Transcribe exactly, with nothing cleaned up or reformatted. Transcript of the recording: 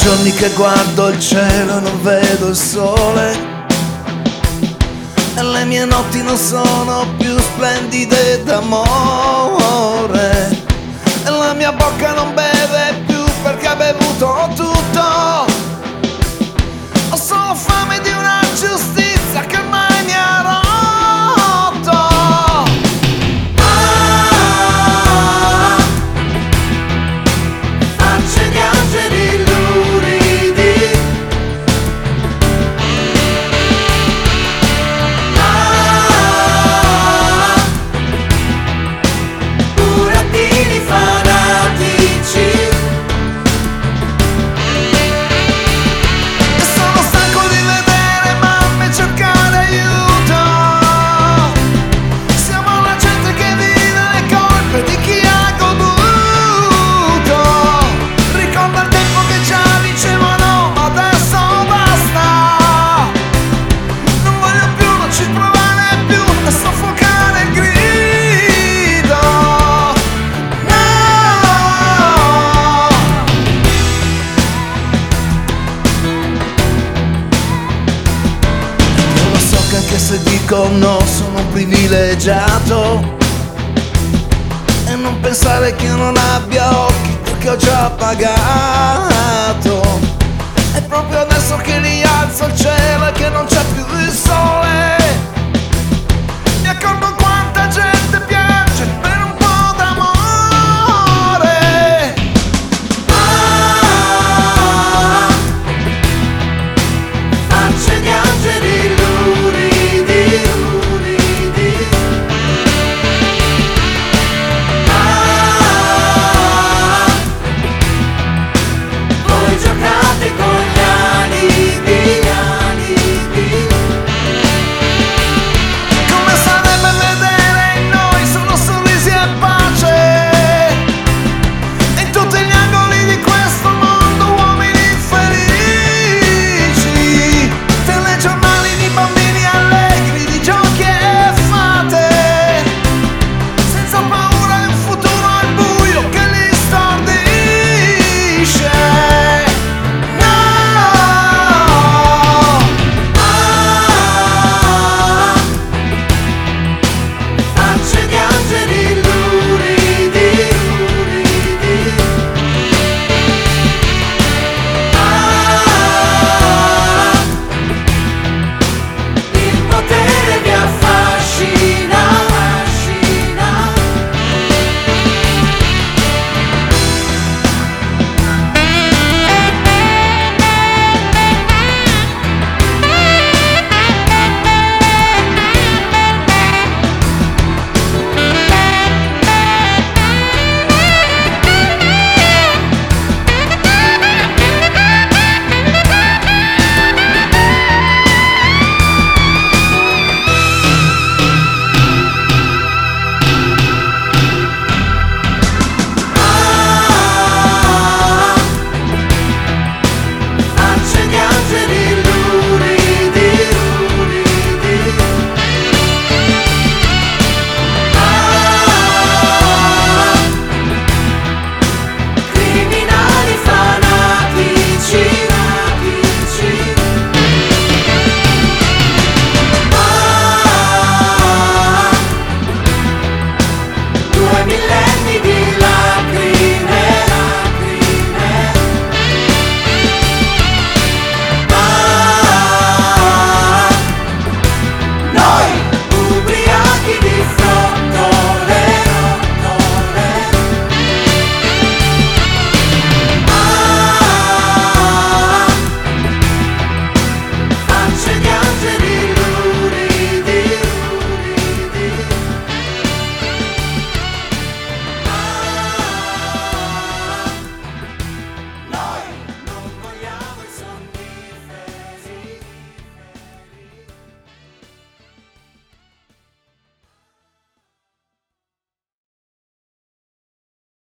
giorni che guardo il cielo e non vedo il sole, e le mie notti non sono più splendide d'amore, e la mia bocca non beve più perché ha bevuto tutto. Ho solo fame di una giustizia che mai mi ha rotto. Ah, facce di angeli luridi. Ah, burattini fanatici. Anche se dico no, sono un privilegiato, e non pensare che io non abbia occhi perché ho già pagato. È proprio adesso che rialzo il cielo e che non c'è più il sole,